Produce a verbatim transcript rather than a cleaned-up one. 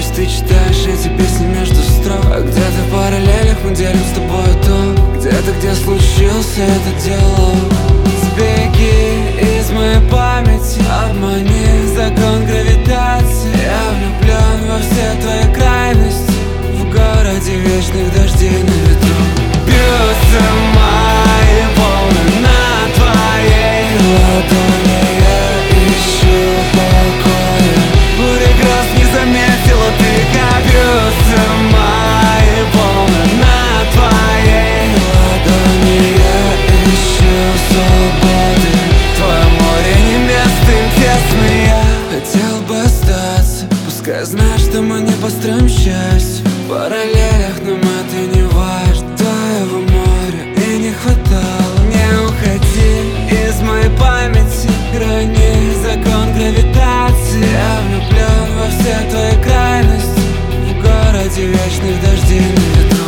Надеюсь, ты читаешь эти песни между строк. А где-то в параллелях мы делим с тобой то. Где-то, где случился этот диалог. Сбеги из моей памяти, обмани закон гравитации. Я влюблен во все твои крайности, в городе вечных дождей на ветру. Бьются мои волны на твоей ладони. Я ищу покоя, буря гроз не заметила ты, как бьются мои волны на твоей ладони. Я ищу свободы, твое море не место им тесно. Я хотел бы остаться, пускай знаешь, что мы не построим счастье в параллелях, нам это не важно. Твоего моря и не хватало. Не уходи из моей памяти, грани закон гравитации. Я влюблен во все твои крайности, в городе вечных дождей на ветру.